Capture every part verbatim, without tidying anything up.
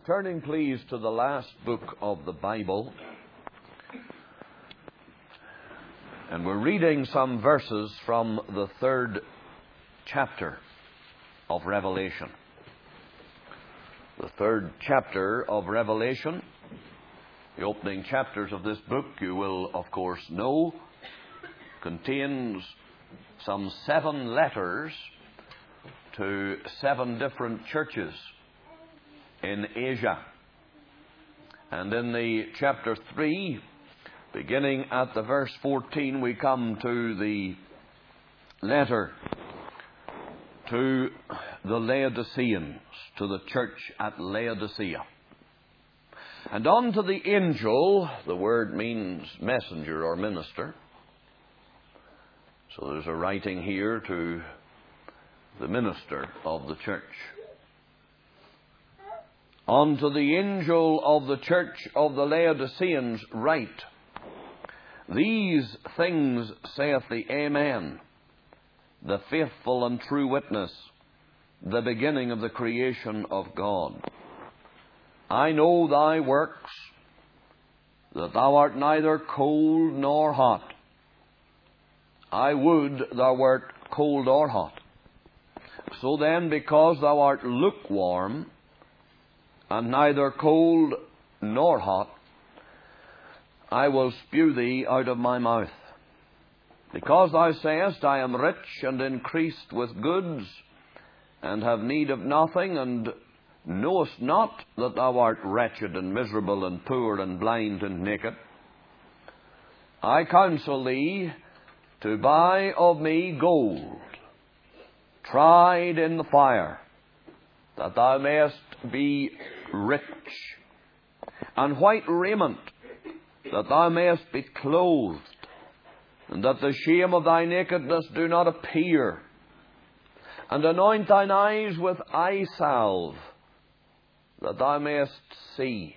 Turning, please, to the last book of the Bible. And we're reading some verses from the third chapter of Revelation. The third chapter of Revelation, the opening chapters of this book, you will, of course, know, contains some seven letters to seven different churches in Asia. And in the chapter three, beginning at the verse fourteen, we come to the letter to the Laodiceans, to the church at Laodicea. And unto the angel, the word means messenger or minister. So there's a writing here to the minister of the church. Unto the angel of the church of the Laodiceans write, These things saith the Amen, the faithful and true witness, the beginning of the creation of God. I know thy works, that thou art neither cold nor hot. I would thou wert cold or hot. So then, because thou art lukewarm, and neither cold nor hot, I will spew thee out of my mouth. Because thou sayest, I am rich and increased with goods, and have need of nothing, and knowest not that thou art wretched and miserable and poor and blind and naked, I counsel thee to buy of me gold, tried in the fire, that thou mayest be rich, and white raiment, that thou mayest be clothed, and that the shame of thy nakedness do not appear, and anoint thine eyes with eye salve, that thou mayest see.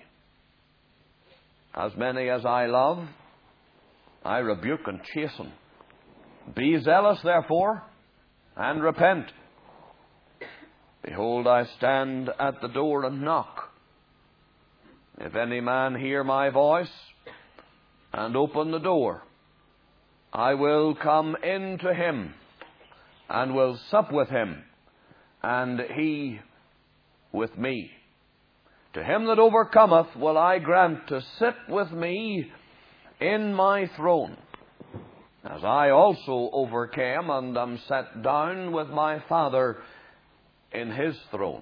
As many as I love, I rebuke and chasten. Be zealous, therefore, and repent. Behold, I stand at the door and knock. If any man hear my voice and open the door, I will come in to him, and will sup with him, and he with me. To him that overcometh will I grant to sit with me in my throne, as I also overcame and am set down with my Father in his throne.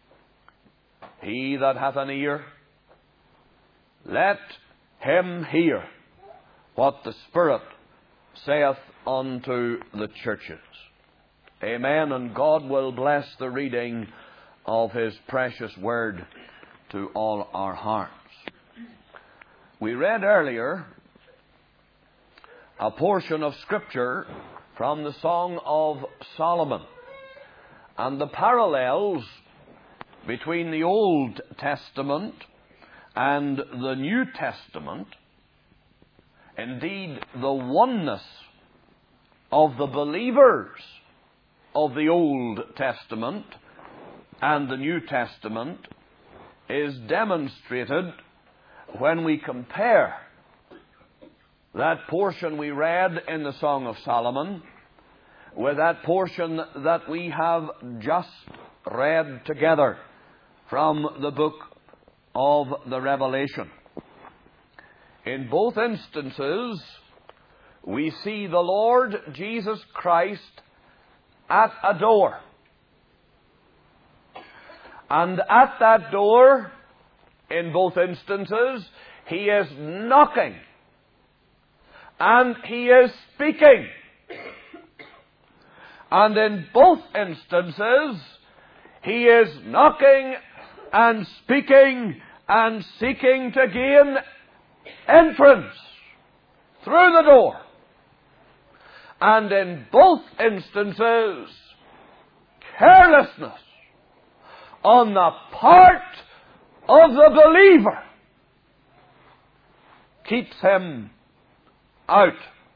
He that hath an ear, let him hear what the Spirit saith unto the churches. Amen. And God will bless the reading of his precious word to all our hearts. We read earlier a portion of Scripture from the Song of Solomon, and the parallels between the Old Testament and the New Testament, indeed the oneness of the believers of the Old Testament and the New Testament, is demonstrated when we compare that portion we read in the Song of Solomon with that portion that we have just read together from the book of the Revelation. In both instances, we see the Lord Jesus Christ at a door. And at that door, in both instances, he is knocking. And he is speaking. And in both instances, he is knocking and speaking and seeking to gain entrance through the door. And in both instances, carelessness on the part of the believer keeps him out.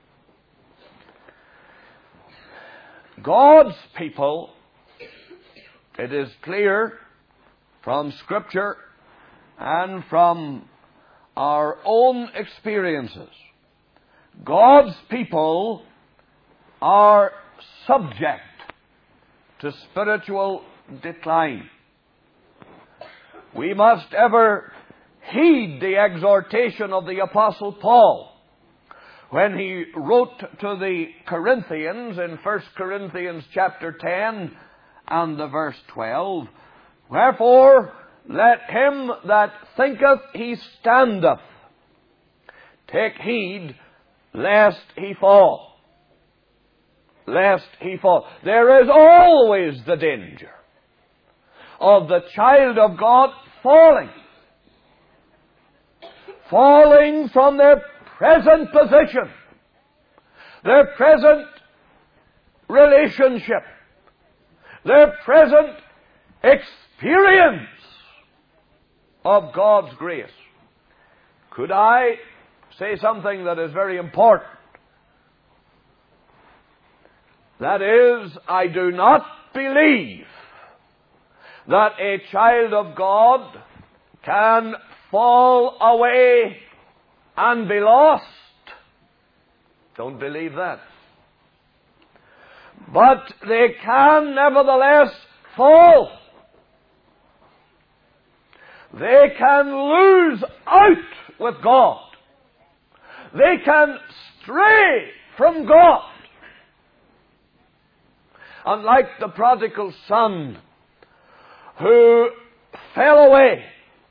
God's people, it is clear from Scripture, and from our own experiences, God's people are subject to spiritual decline. We must ever heed the exhortation of the Apostle Paul when he wrote to the Corinthians in First Corinthians chapter ten and the verse twelve, "Wherefore let him that thinketh he standeth take heed lest he fall." Lest he fall. There is always the danger of the child of God falling. Falling from their present position, their present relationship, their present experience of God's grace. Could I say something that is very important? That is, I do not believe that a child of God can fall away and be lost. Don't believe that. But they can nevertheless fall. They can lose out with God. They can stray from God. Unlike the prodigal son who fell away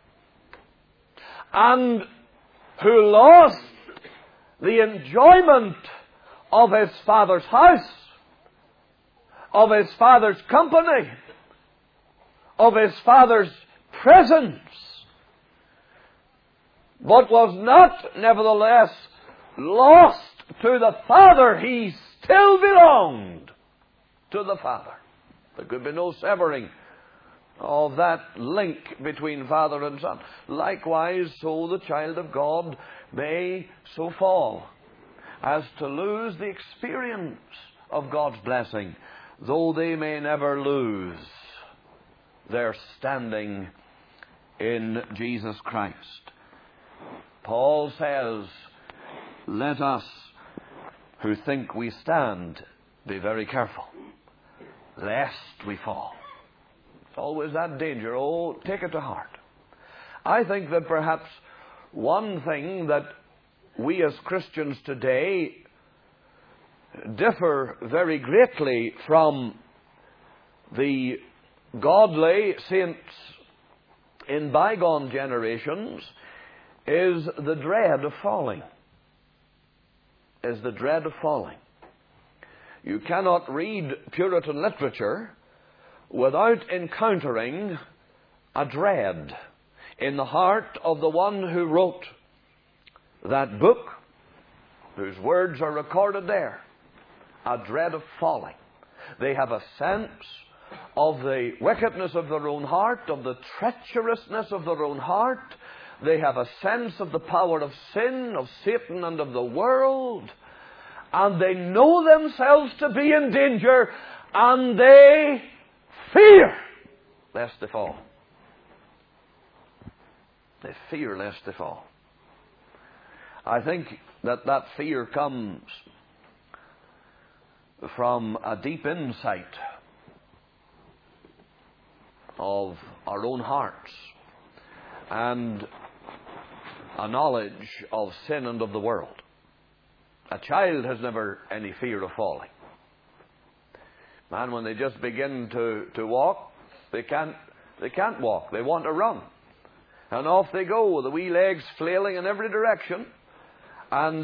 and who lost the enjoyment of his father's house, of his father's company, of his father's presence, but was not nevertheless lost to the Father. He still belonged to the Father. There could be no severing of that link between Father and Son. Likewise, so the child of God may so fall as to lose the experience of God's blessing, though they may never lose their standing in Jesus Christ. Paul says, "Let us who think we stand be very careful, lest we fall." It's always that danger. Oh, take it to heart. I think that perhaps one thing that we as Christians today differ very greatly from the godly saints in bygone generations is the dread of falling. Is the dread of falling. You cannot read Puritan literature without encountering a dread in the heart of the one who wrote that book, whose words are recorded there. A dread of falling. They have a sense of the wickedness of their own heart, of the treacherousness of their own heart. They have a sense of the power of sin, of Satan, and of the world. And they know themselves to be in danger, and they fear lest they fall. They fear lest they fall. I think that that fear comes from a deep insight of our own hearts and a knowledge of sin and of the world. A child has never any fear of falling. Man, when they just begin to, to walk, they can't, they can't walk. They want to run. And off they go with the wee legs flailing in every direction. And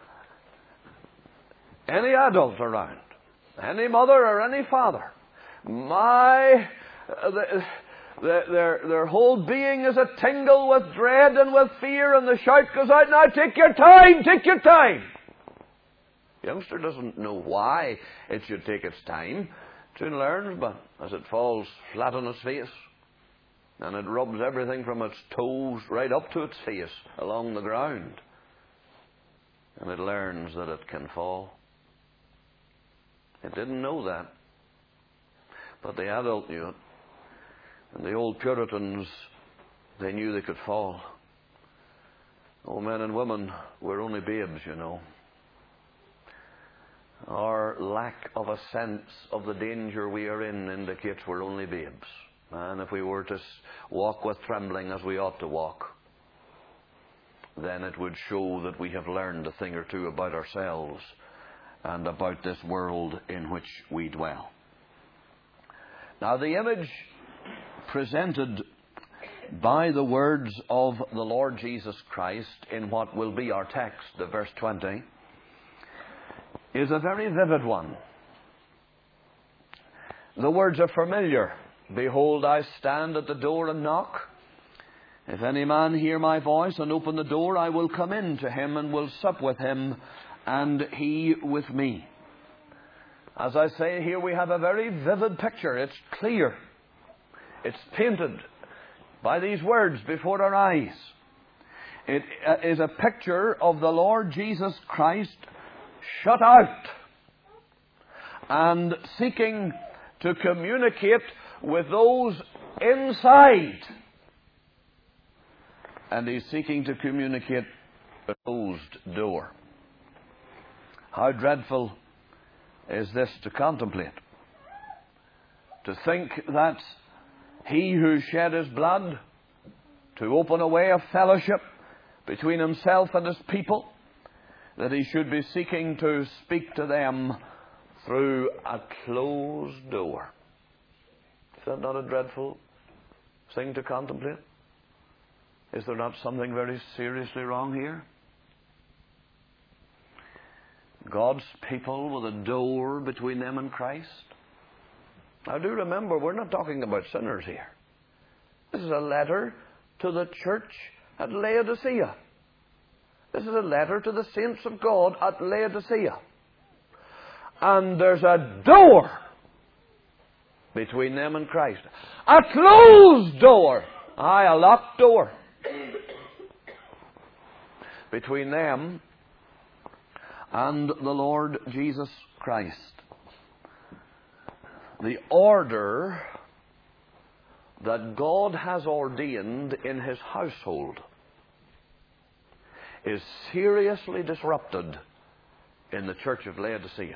any adult around, any mother or any father, my, the, the, their, their whole being is a tingle with dread and with fear, and the shout goes out, "Now take your time, take your time." The youngster doesn't know why it should take its time. Soon learns, but as it falls flat on its face, and it rubs everything from its toes right up to its face along the ground, and it learns that it can fall. It didn't know that, but the adult knew it. And the old Puritans they knew they could fall. Oh, men and women, we're only babes, you know. Our lack of a sense of the danger we are in indicates we're only babes. And if we were to walk with trembling as we ought to walk, then it would show that we have learned a thing or two about ourselves and about this world in which we dwell. Now, the image presented by the words of the Lord Jesus Christ in what will be our text, the verse twenty, is a very vivid one. The words are familiar. Behold, I stand at the door and knock. If any man hear my voice and open the door, I will come in to him and will sup with him, and he with me. As I say, here we have a very vivid picture. It's clear. It's painted by these words before our eyes. It is a picture of the Lord Jesus Christ shut out and seeking to communicate with those inside. And he's seeking to communicate a closed door. How dreadful is this to contemplate? To think that he who shed his blood to open a way of fellowship between himself and his people, that he should be seeking to speak to them through a closed door. Is that not a dreadful thing to contemplate? Is there not something very seriously wrong here? God's people with a door between them and Christ. Now do remember, we're not talking about sinners here. This is a letter to the church at Laodicea. This is a letter to the saints of God at Laodicea. And there's a door between them and Christ. A closed door. Aye, a locked door. Between them and the Lord Jesus Christ. The order that God has ordained in His household is seriously disrupted in the church of Laodicea.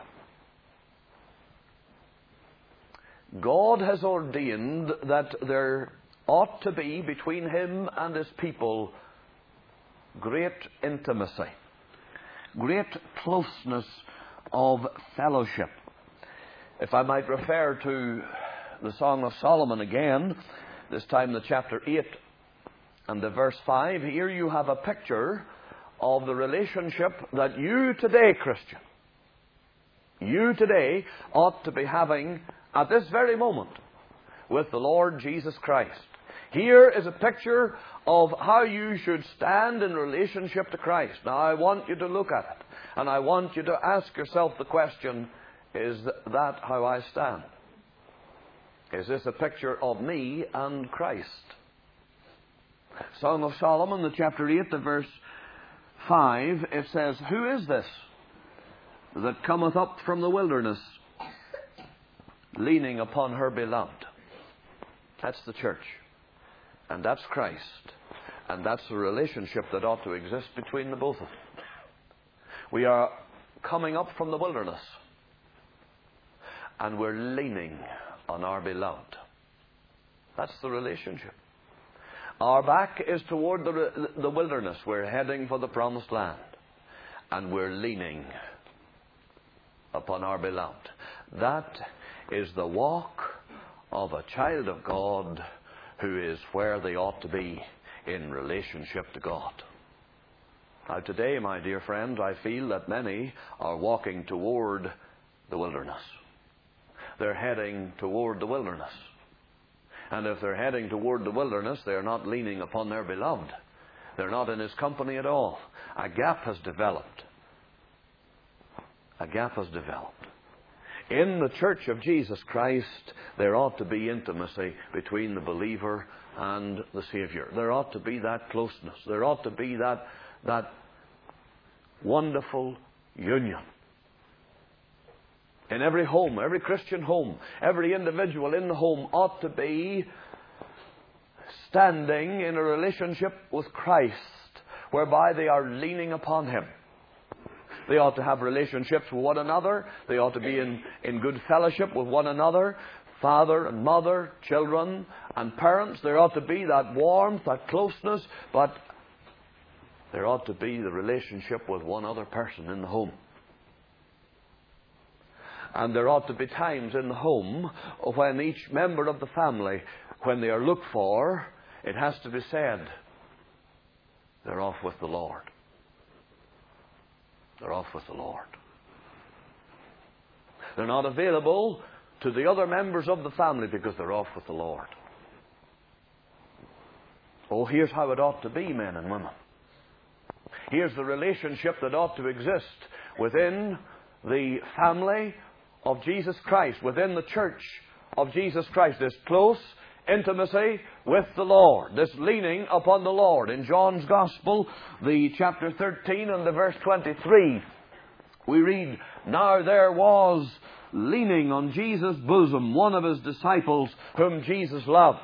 God has ordained that there ought to be between Him and His people great intimacy, great closeness of fellowship. If I might refer to the Song of Solomon again, this time the chapter eight and the verse five, here you have a picture of the relationship that you today, Christian, you today ought to be having at this very moment with the Lord Jesus Christ. Here is a picture of how you should stand in relationship to Christ. Now, I want you to look at it, and I want you to ask yourself the question, is that how I stand? Is this a picture of me and Christ? Song of Solomon, the chapter eight, the verse five, it says, Who is this that cometh up from the wilderness, leaning upon her beloved? That's the church. And that's Christ. And that's the relationship that ought to exist between the both of them. We are coming up from the wilderness, and we're leaning on our beloved. That's the relationship. Our back is toward the, the wilderness. We're heading for the promised land. And we're leaning upon our beloved. That is the walk of a child of God who is where they ought to be in relationship to God. Now today, my dear friends, I feel that many are walking toward the wilderness. They're heading toward the wilderness. And if they're heading toward the wilderness, they're not leaning upon their beloved. They're not in His company at all. A gap has developed. A gap has developed. In the church of Jesus Christ, there ought to be intimacy between the believer and the Savior. There ought to be that closeness. There ought to be that, that wonderful union. In every home, every Christian home, every individual in the home ought to be standing in a relationship with Christ, whereby they are leaning upon Him. They ought to have relationships with one another. They ought to be in, in good fellowship with one another. Father and mother, children and parents. There ought to be that warmth, that closeness, but there ought to be the relationship with one other person in the home. And there ought to be times in the home when each member of the family, when they are looked for, it has to be said, they're off with the Lord. They're off with the Lord. They're not available to the other members of the family because they're off with the Lord. Oh, here's how it ought to be, men and women. Here's the relationship that ought to exist within the family of Jesus Christ, within the church of Jesus Christ. This close intimacy with the Lord, this leaning upon the Lord. In John's Gospel, the chapter thirteen and the verse twenty-three, we read, "Now there was leaning on Jesus' bosom one of His disciples whom Jesus loved."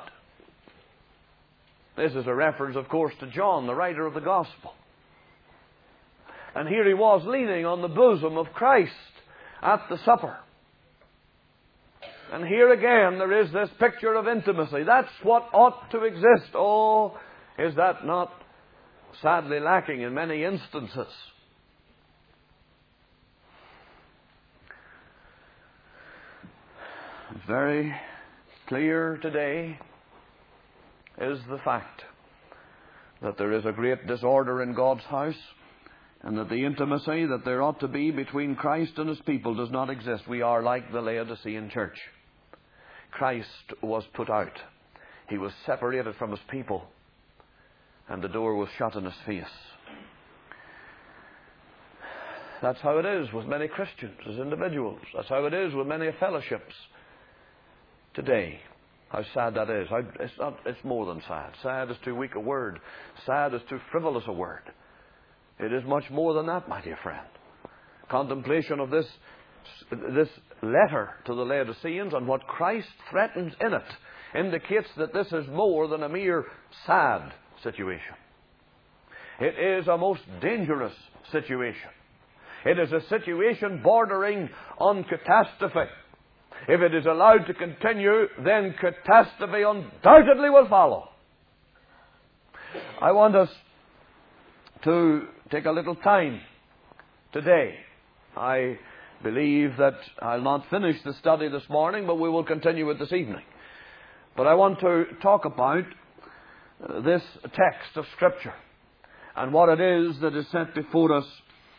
This is a reference, of course, to John, the writer of the Gospel. And here he was leaning on the bosom of Christ at the supper. And here again there is this picture of intimacy. That's what ought to exist. Oh, is that not sadly lacking in many instances? Very clear today is the fact that there is a great disorder in God's house, and that the intimacy that there ought to be between Christ and His people does not exist. We are like the Laodicean church. Christ was put out. He was separated from His people, and the door was shut in His face. That's how it is with many Christians as individuals. That's how it is with many fellowships today. How sad that is. How, it's, not, it's more than sad. Sad is too weak a word. Sad is too frivolous a word. It is much more than that, my dear friend. Contemplation of this, this letter to the Laodiceans and what Christ threatens in it indicates that this is more than a mere sad situation. It is a most dangerous situation. It is a situation bordering on catastrophe. If it is allowed to continue, then catastrophe undoubtedly will follow. I want us to take a little time today. I believe that I'll not finish the study this morning, but we will continue it this evening. But I want to talk about this text of Scripture and what it is that is set before us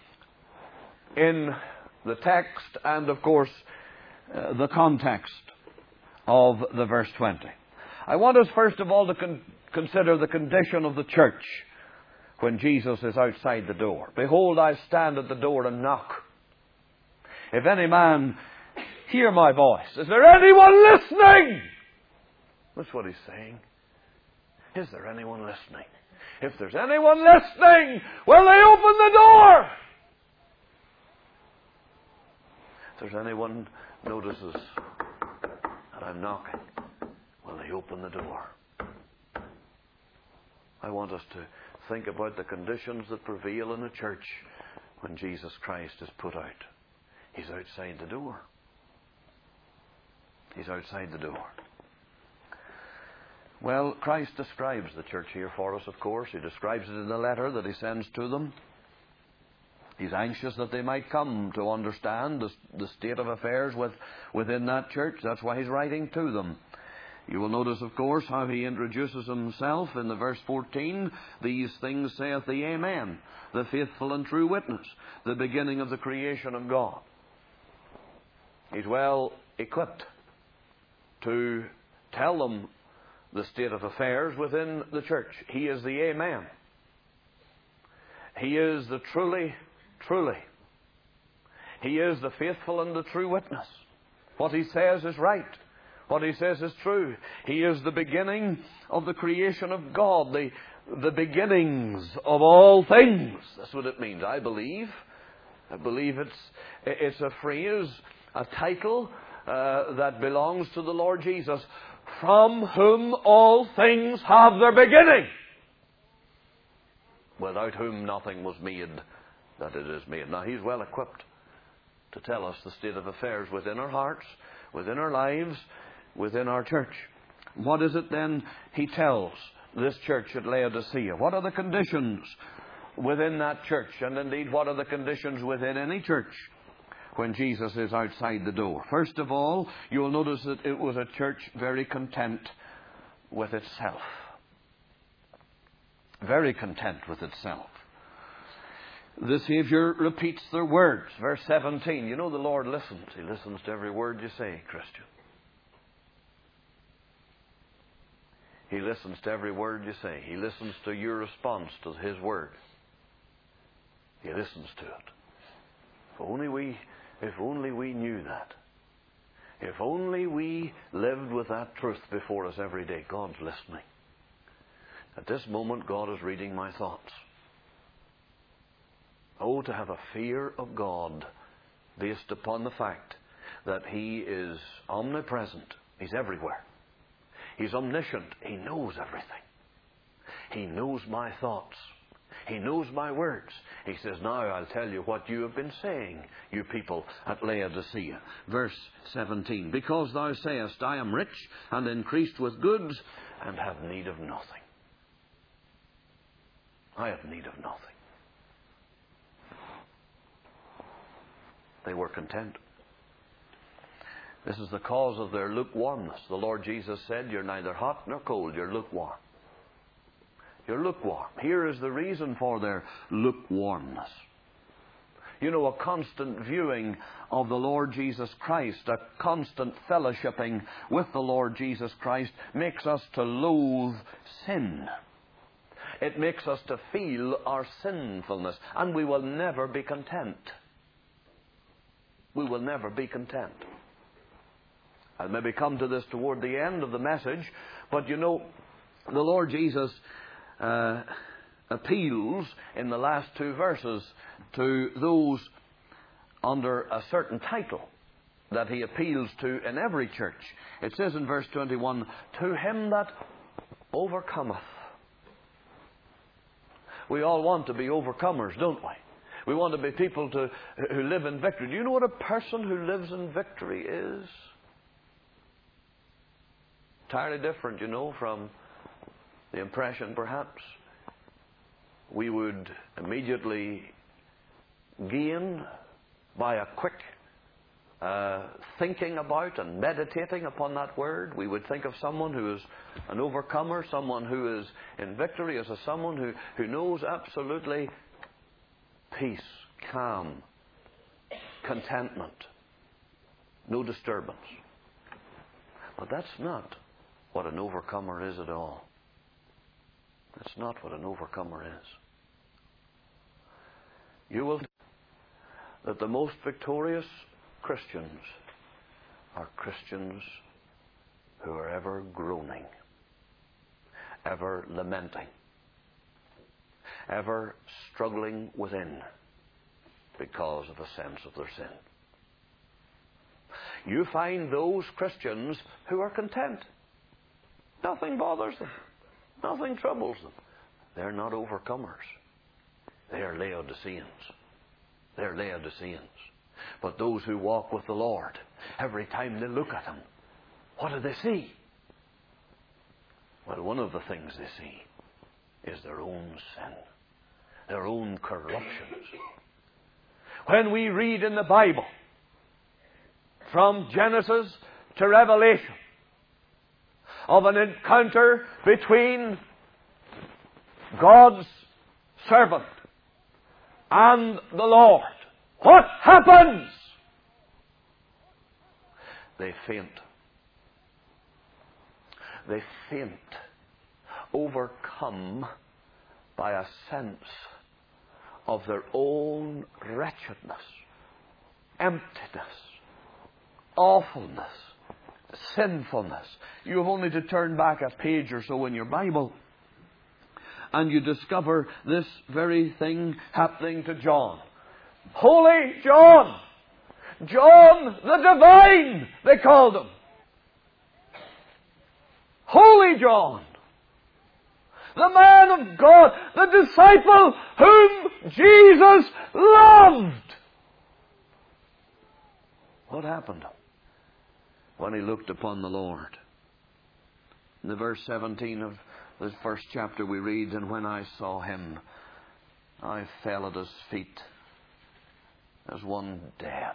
in the text and, of course, uh, the context of the verse twenty. I want us, first of all, to con- consider the condition of the church when Jesus is outside the door. "Behold, I stand at the door and knock. If any man hear my voice." Is there anyone listening? That's what He's saying. Is there anyone listening? If there's anyone listening, will they open the door? If there's anyone notices that I'm knocking, will they open the door? I want us to think about the conditions that prevail in a church when Jesus Christ is put out. He's outside the door. He's outside the door. Well, Christ describes the church here for us, of course. He describes it in the letter that He sends to them. He's anxious that they might come to understand the, the state of affairs with, within that church. That's why He's writing to them. You will notice, of course, how He introduces Himself in the verse fourteen. "These things saith the Amen, the faithful and true witness, the beginning of the creation of God." He's well equipped to tell them the state of affairs within the church. He is the Amen. He is the truly, truly. He is the faithful and the true witness. What He says is right. What He says is true. He is the beginning of the creation of God, the, the beginnings of all things. That's what it means, I believe. I believe it's, it's a phrase, a title uh, that belongs to the Lord Jesus, from whom all things have their beginning, without whom nothing was made that it is made. Now, He's well equipped to tell us the state of affairs within our hearts, within our lives, within our church. What is it then He tells this church at Laodicea? What are the conditions within that church? And indeed, what are the conditions within any church when Jesus is outside the door? First of all, you will notice that it was a church very content with itself. Very content with itself. The Saviour repeats their words. Verse seventeen. You know the Lord listens. He listens to every word you say, Christian. He listens to every word you say. He listens to your response to His word. He listens to it. If only we, if only we knew that. If only we lived with that truth before us every day. God's listening. At this moment, God is reading my thoughts. Oh, to have a fear of God based upon the fact that He is omnipresent. He's everywhere. He's omniscient. He knows everything. He knows my thoughts. He knows my words. He says, now I'll tell you what you have been saying, you people at Laodicea. Verse seventeen. Because thou sayest, I am rich and increased with goods and have need of nothing. I have need of nothing. They were content. This is the cause of their lukewarmness. The Lord Jesus said, you're neither hot nor cold, you're lukewarm. You're lukewarm. Here is the reason for their lukewarmness. You know, a constant viewing of the Lord Jesus Christ, a constant fellowshipping with the Lord Jesus Christ makes us to loathe sin. It makes us to feel our sinfulness, and we will never be content. We will never be content. I'll maybe come to this toward the end of the message, but you know, the Lord Jesus uh, appeals in the last two verses to those under a certain title that He appeals to in every church. It says in verse twenty-one, to him that overcometh. We all want to be overcomers, don't we? We want to be people to, who live in victory. Do you know what a person who lives in victory is? Entirely different, you know, from the impression, perhaps, we would immediately gain by a quick uh, thinking about and meditating upon that word. We would think of someone who is an overcomer, someone who is in victory, as a someone who, who knows absolutely peace, calm, contentment, no disturbance. But that's not what an overcomer is at all. That's not what an overcomer is. You will see that the most victorious Christians are Christians who are ever groaning, ever lamenting, ever struggling within because of a sense of their sin. You find those Christians who are content. Nothing bothers them. Nothing troubles them. They're not overcomers. They're Laodiceans. They're Laodiceans. But those who walk with the Lord, every time they look at Him, what do they see? Well, one of the things they see is their own sin, their own corruptions. When we read in the Bible, from Genesis to Revelation, of an encounter between God's servant and the Lord, what happens? They faint. They faint, overcome by a sense of their own wretchedness, emptiness, awfulness, sinfulness. You have only to turn back a page or so in your Bible, and you discover this very thing happening to John. Holy John! John the Divine, they called him. Holy John, the man of God, the disciple whom Jesus loved. What happened when he looked upon the Lord? In the verse seventeen of this first chapter we read, and when I saw him, I fell at his feet as one dead.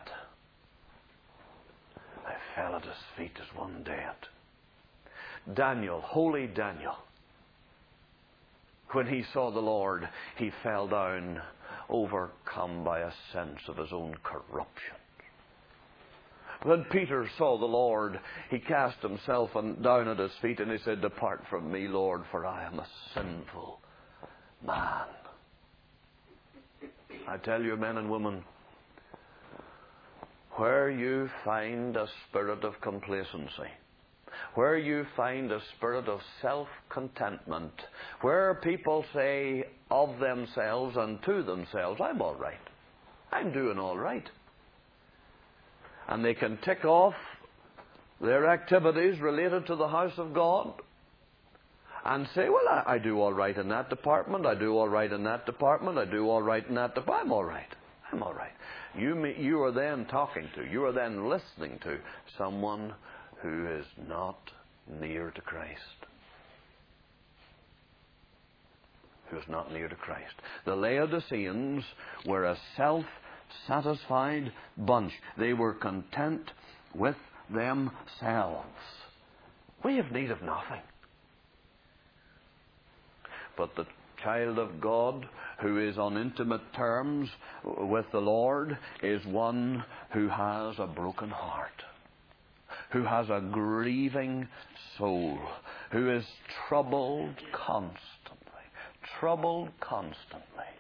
I fell at his feet as one dead. Daniel, holy Daniel, when he saw the Lord, he fell down, overcome by a sense of his own corruption. When Peter saw the Lord, he cast himself down at his feet and he said, Depart from me, Lord, for I am a sinful man. I tell you, men and women, where you find a spirit of complacency, where you find a spirit of self-contentment, where people say of themselves and to themselves, I'm all right, I'm doing all right, and they can tick off their activities related to the house of God and say, well, I, I do all right in that department, I do all right in that department, I do all right in that department, I'm all right, I'm all right. You, you are then talking to, you are then listening to someone who is not near to Christ. Who is not near to Christ. The Laodiceans were a self-satisfied bunch. They were content with themselves. We have need of nothing. But the child of God who is on intimate terms with the Lord is one who has a broken heart, who has a grieving soul, who is troubled constantly, troubled constantly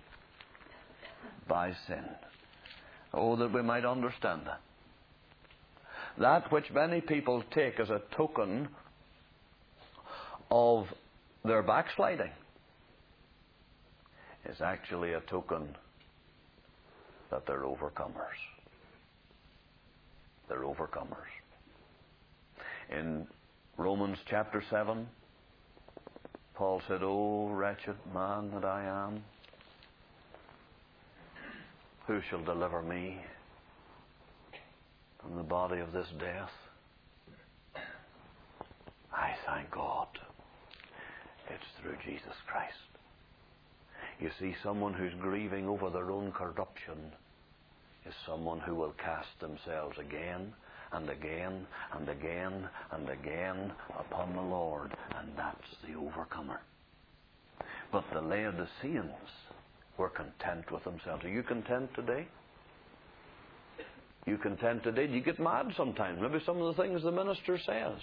by sin. Oh, that we might understand that. That which many people take as a token of their backsliding is actually a token that they're overcomers. They're overcomers. In Romans chapter seven, Paul said, O wretched man that I am, who shall deliver me from the body of this death? I thank God it's through Jesus Christ. You see, someone who's grieving over their own corruption is someone who will cast themselves again and again and again and again upon the Lord, and that's the overcomer. But the Laodiceans were content with themselves. Are you content today? You content today? Do you get mad sometimes? Maybe some of the things the minister says.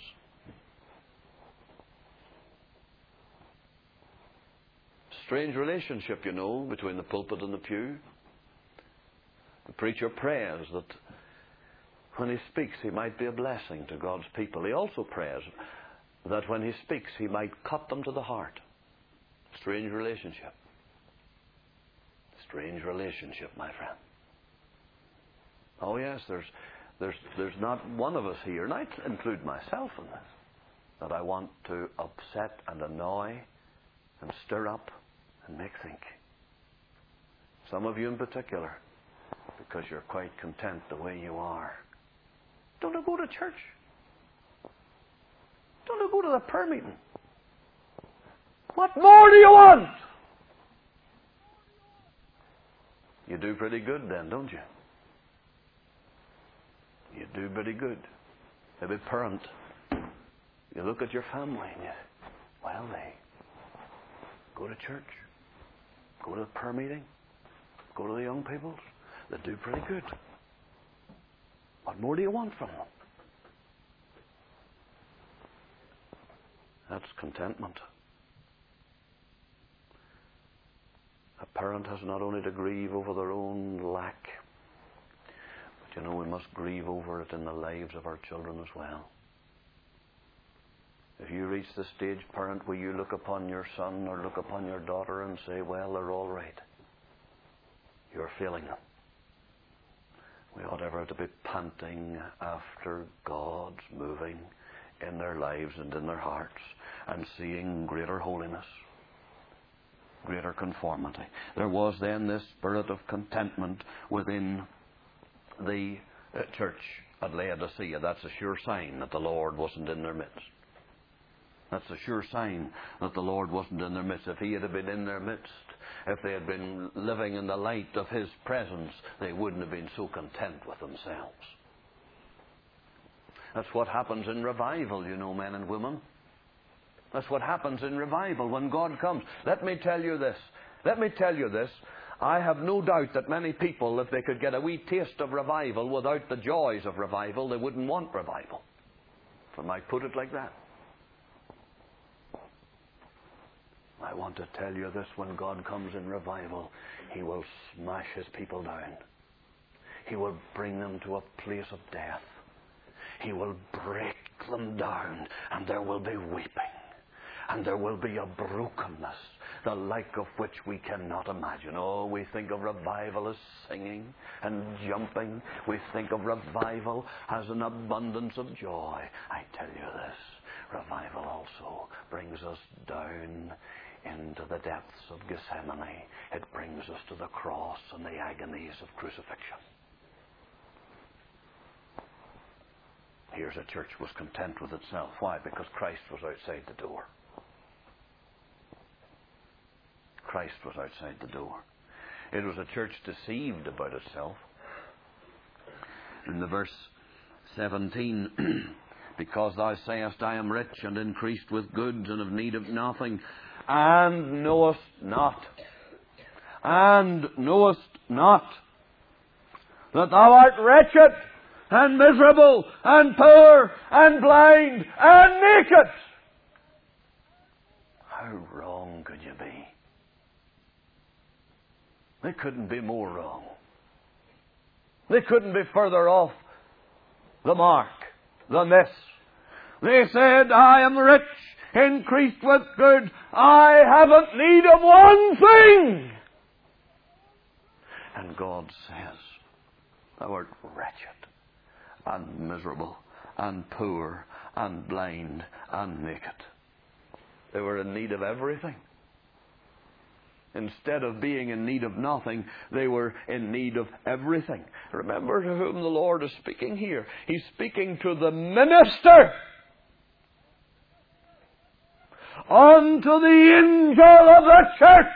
Strange relationship, you know, between the pulpit and the pew. The preacher prays that when he speaks, he might be a blessing to God's people. He also prays that when he speaks, he might cut them to the heart. Strange relationship. Strange relationship, my friend. Oh yes, there's, there's, there's not one of us here, and I include myself in this, that I want to upset and annoy and stir up and make think. Some of you in particular, because you're quite content the way you are. Don't you go to church? Don't you go to the prayer meeting? What more do you want? You do pretty good then, don't you? You do pretty good. Maybe parent. You look at your family and you, well, they go to church, go to the prayer meeting, go to the young people's. They do pretty good. What more do you want from them? That's contentment. A parent has not only to grieve over their own lack, but you know, we must grieve over it in the lives of our children as well. If you reach the stage, parent, where you look upon your son or look upon your daughter and say, well, they're all right, you're failing them. We ought ever to be panting after God's moving in their lives and in their hearts. and seeing greater holiness, greater conformity. There was then this spirit of contentment within the uh, church at Laodicea. That's a sure sign that the Lord wasn't in their midst. That's a sure sign that the Lord wasn't in their midst. If He had been in their midst, if they had been living in the light of His presence, they wouldn't have been so content with themselves. That's what happens in revival, you know, men and women. That's what happens in revival when God comes. Let me tell you this. Let me tell you this. I have no doubt that many people, if they could get a wee taste of revival without the joys of revival, they wouldn't want revival. If I might put it like that. I want to tell you this, when God comes in revival, He will smash His people down. He will bring them to a place of death. He will break them down, and there will be weeping, and there will be a brokenness, the like of which we cannot imagine. Oh, we think of revival as singing and jumping. We think of revival as an abundance of joy. I tell you this, revival also brings us down into the depths of Gethsemane. It brings us to the cross and the agonies of crucifixion. Here's a church was content with itself. Why? Because Christ was outside the door. Christ was outside the door. It was a church deceived about itself. In the verse seventeen, because thou sayest, I am rich and increased with goods and have need of nothing, and knowest not, and knowest not that thou art wretched and miserable and poor and blind and naked. How wrong could you be? They couldn't be more wrong. They couldn't be further off the mark than this. They said, I am rich, increased with good. I haven't need of one thing. And God says, thou art wretched and miserable and poor and blind and naked. They were in need of everything. Instead of being in need of nothing, they were in need of everything. Remember to whom the Lord is speaking here. He's speaking to the minister. Unto the angel of the church.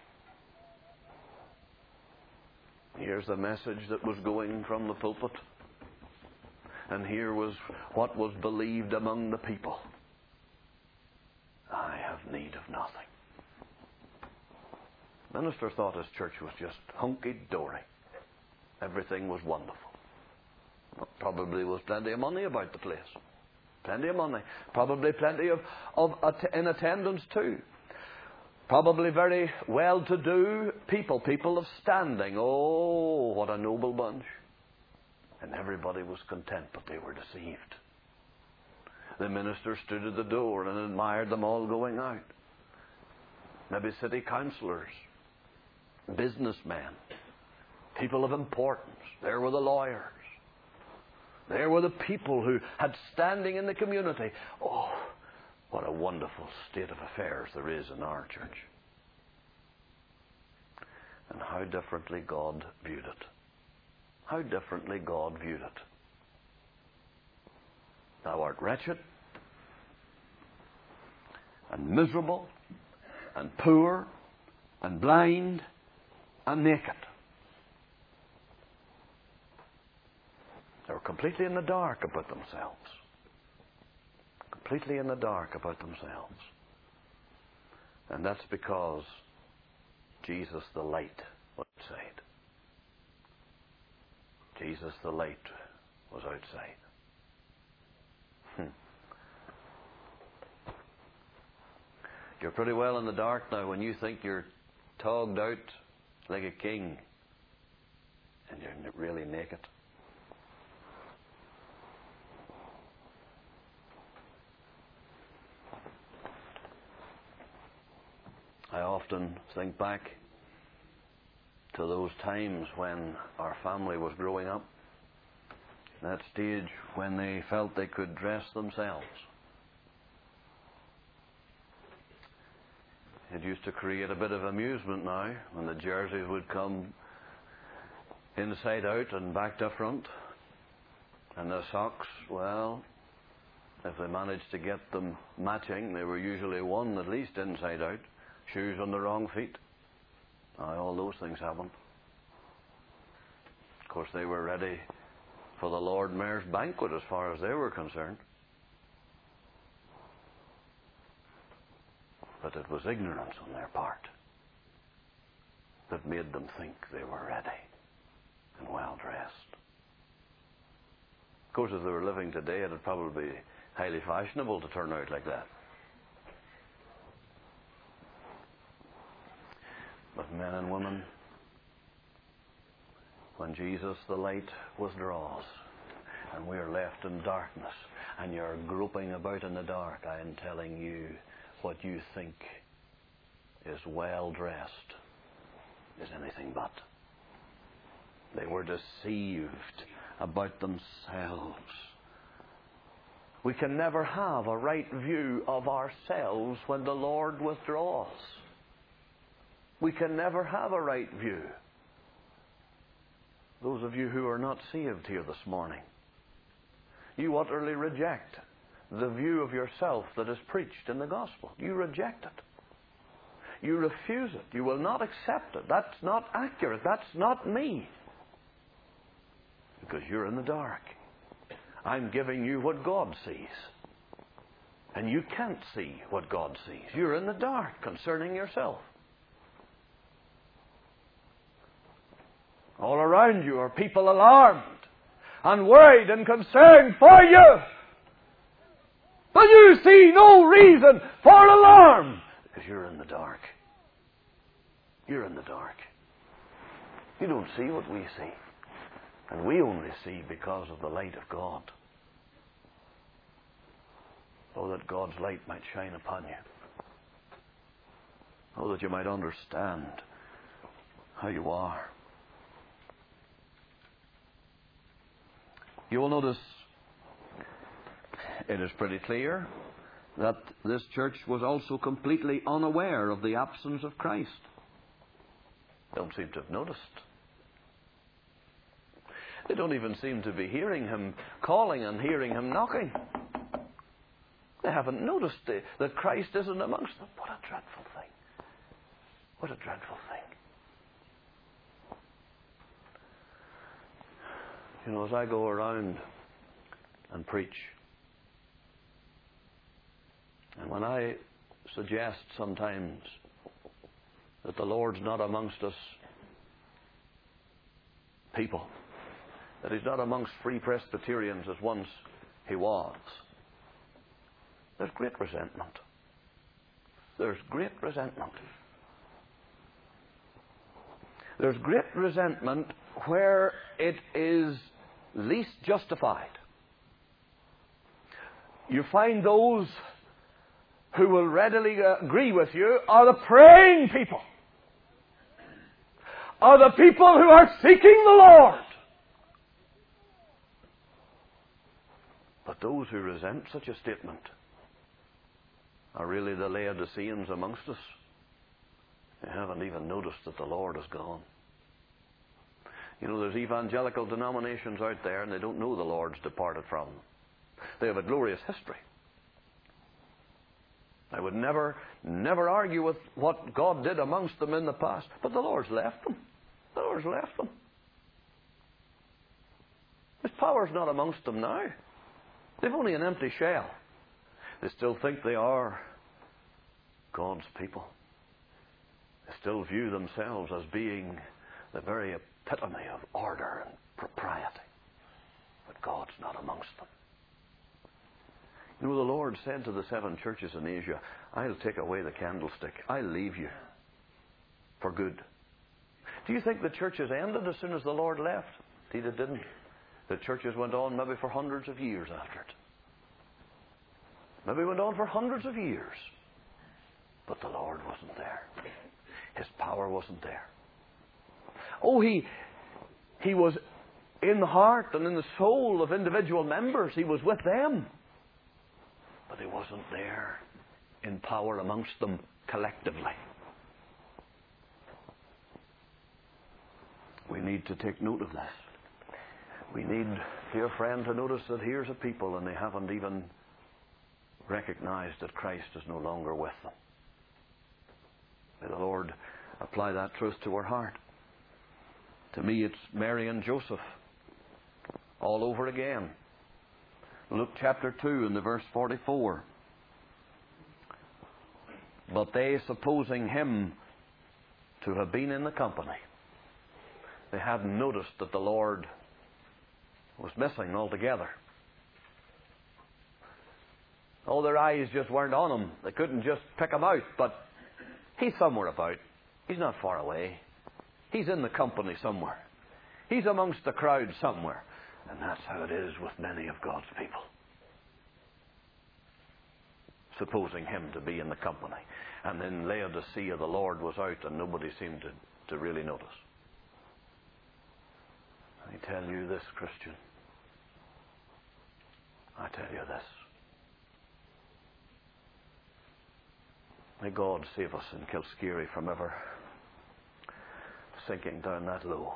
Here's the message that was going from the pulpit. And here was what was believed among the people. I have need of nothing. The minister thought his church was just hunky-dory. Everything was wonderful. Probably was plenty of money about the place. Plenty of money. Probably plenty of, of in attendance too. Probably very well-to-do people. People of standing. Oh, what a noble bunch. And everybody was content, but they were deceived. The minister stood at the door and admired them all going out. Maybe city councillors, businessmen, people of importance. There were the lawyers. There were the people who had standing in the community. Oh, what a wonderful state of affairs there is in our church. And how differently God viewed it. How differently God viewed it. Thou art wretched and miserable and poor and blind and naked. They were completely in the dark about themselves. Completely in the dark about themselves. And that's because Jesus the light was outside. Jesus the light was outside. Hmm. You're pretty well in the dark now when you think you're togged out like a king and you're really naked. I often think back to those times when our family was growing up, that stage when they felt they could dress themselves. It used to create a bit of amusement now when the jerseys would come inside out and back to front. And the socks, well, if they managed to get them matching, they were usually one at least inside out. Shoes on the wrong feet. Now, all those things happened. Of course, they were ready for the Lord Mayor's banquet as far as they were concerned. But it was ignorance on their part that made them think they were ready and well dressed. Of course, if they were living today, it would probably be highly fashionable to turn out like that. But men and women, when Jesus the light withdraws and we are left in darkness and you're groping about in the dark, I am telling you, what you think is well dressed is anything but. They were deceived about themselves. We can never have a right view of ourselves when the Lord withdraws. We can never have a right view. Those of you who are not saved here this morning, you utterly reject the view of yourself that is preached in the gospel. You reject it. You refuse it. You will not accept it. That's not accurate. That's not me. Because you're in the dark. I'm giving you what God sees. And you can't see what God sees. You're in the dark concerning yourself. All around you are people alarmed and worried and concerned for you. But you see no reason for alarm because you're in the dark. You're in the dark. You don't see what we see. And we only see because of the light of God. Oh, that God's light might shine upon you. Oh, that you might understand how you are. You will notice it is pretty clear that this church was also completely unaware of the absence of Christ. Don't seem to have noticed. They don't even seem to be hearing Him calling and hearing Him knocking. They haven't noticed that Christ isn't amongst them. What a dreadful thing. What a dreadful thing. You know, as I go around and preach, and when I suggest sometimes that the Lord's not amongst us people, that He's not amongst free Presbyterians as once He was, there's great resentment. There's great resentment. There's great resentment where it is least justified. You find those who will readily agree with you are the praying people, are the people who are seeking the Lord. But those who resent such a statement are really the Laodiceans amongst us. They haven't even noticed that the Lord is gone. You know, there's evangelical denominations out there and they don't know the Lord's departed from them. They have a glorious history. I would never, never argue with what God did amongst them in the past, but the Lord's left them. The Lord's left them. His power's not amongst them now. They've only an empty shell. They still think they are God's people. They still view themselves as being the very epitome of order and propriety. But God's not amongst them. You know, the Lord said to the seven churches in Asia, I'll take away the candlestick. I'll leave you for good. Do you think the churches ended as soon as the Lord left? Indeed, it didn't. The churches went on maybe for hundreds of years after it. Maybe went on for hundreds of years. But the Lord wasn't there. His power wasn't there. Oh, He, he was in the heart and in the soul of individual members. He was with them. But He wasn't there in power amongst them collectively. We need to take note of this. We need, dear friend, to notice that here's a people and they haven't even recognized that Christ is no longer with them. May the Lord apply that truth to our heart. To me, it's Mary and Joseph all over again. Luke chapter two and the verse forty-four. But they, supposing him to have been in the company, they hadn't noticed that the Lord was missing altogether. Oh, their eyes just weren't on him. They couldn't just pick him out. But he's somewhere about. He's not far away. He's in the company somewhere. He's amongst the crowd somewhere. And that's how it is with many of God's people. Supposing him to be in the company. And in Laodicea, the Lord was out and nobody seemed to, to really notice. I tell you this, Christian. I tell you this. May God save us in Kilskeery from ever sinking down that low.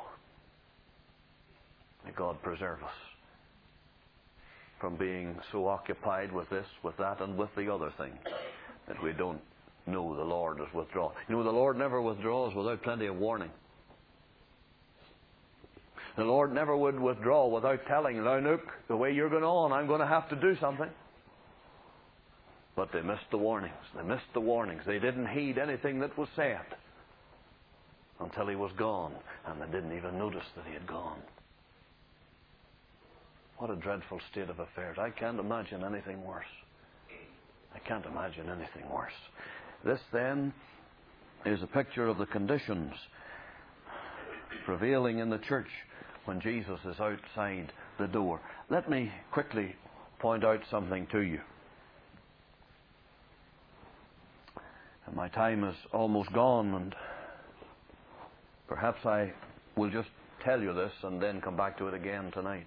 May God preserve us from being so occupied with this, with that, and with the other thing that we don't know the Lord is withdrawn. You know, the Lord never withdraws without plenty of warning. The Lord never would withdraw without telling you, now look, the way you're going on, I'm going to have to do something. But they missed the warnings. They missed the warnings. They didn't heed anything that was said until he was gone. And they didn't even notice that he had gone. What a dreadful state of affairs. I can't imagine anything worse. I can't imagine anything worse. This, then, is a picture of the conditions prevailing in the church when Jesus is outside the door. Let me quickly point out something to you. And my time is almost gone, and perhaps I will just tell you this and then come back to it again tonight.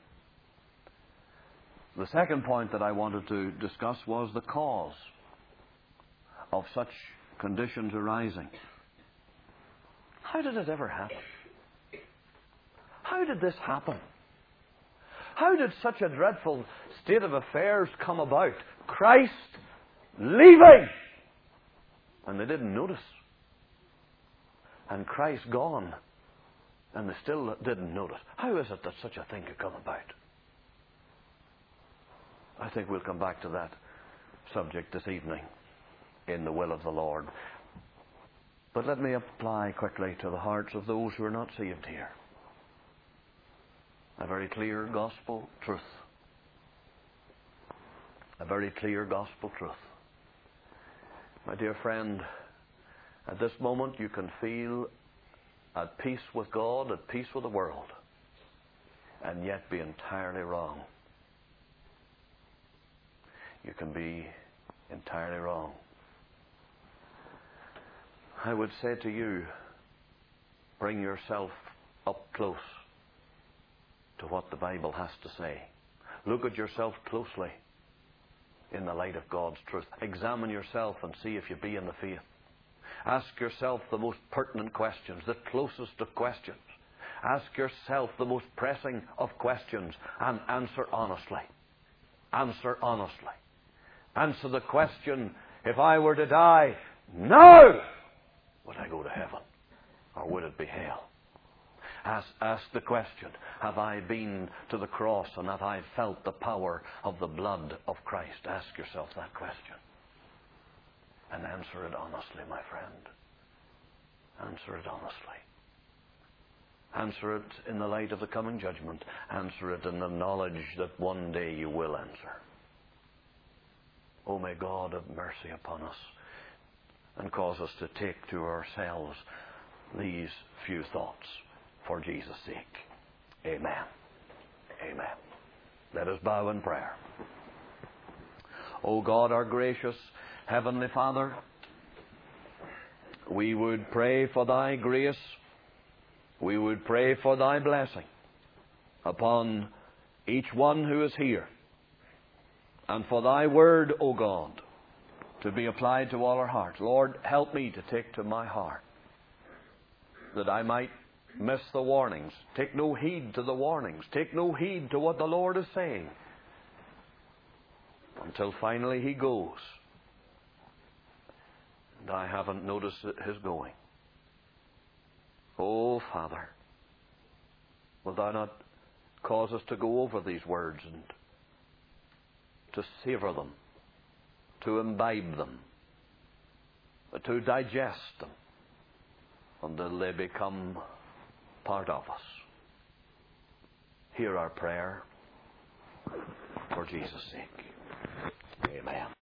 The second point that I wanted to discuss was the cause of such conditions arising. How did it ever happen? How did this happen? How did such a dreadful state of affairs come about? Christ leaving! And they didn't notice. And Christ gone. And they still didn't notice. How is it that such a thing could come about? I think we'll come back to that subject this evening in the will of the Lord. But let me apply quickly to the hearts of those who are not saved here a very clear gospel truth. A very clear gospel truth. My dear friend, at this moment you can feel at peace with God, at peace with the world, and yet be entirely wrong. You can be entirely wrong. I would say to you, bring yourself up close to what the Bible has to say. Look at yourself closely in the light of God's truth. Examine yourself and see if you be in the faith. Ask yourself the most pertinent questions, the closest of questions. Ask yourself the most pressing of questions and answer honestly. Answer honestly. Answer the question, if I were to die now, would I go to heaven? Or would it be hell? Ask, ask the question, have I been to the cross and have I felt the power of the blood of Christ? Ask yourself that question. And answer it honestly, my friend. Answer it honestly. Answer it in the light of the coming judgment. Answer it in the knowledge that one day you will answer. Oh, may God have mercy upon us and cause us to take to ourselves these few thoughts for Jesus' sake. Amen. Amen. Let us bow in prayer. O God, our gracious Heavenly Father, we would pray for Thy grace. We would pray for Thy blessing upon each one who is here. And for Thy word, O God, to be applied to all our hearts. Lord, help me to take to my heart that I might miss the warnings, take no heed to the warnings, take no heed to what the Lord is saying, until finally He goes and I haven't noticed His going. Oh, Father, will Thou not cause us to go over these words and to savor them, to imbibe them, to digest them, until they become part of us. Hear our prayer for Jesus' sake. Amen.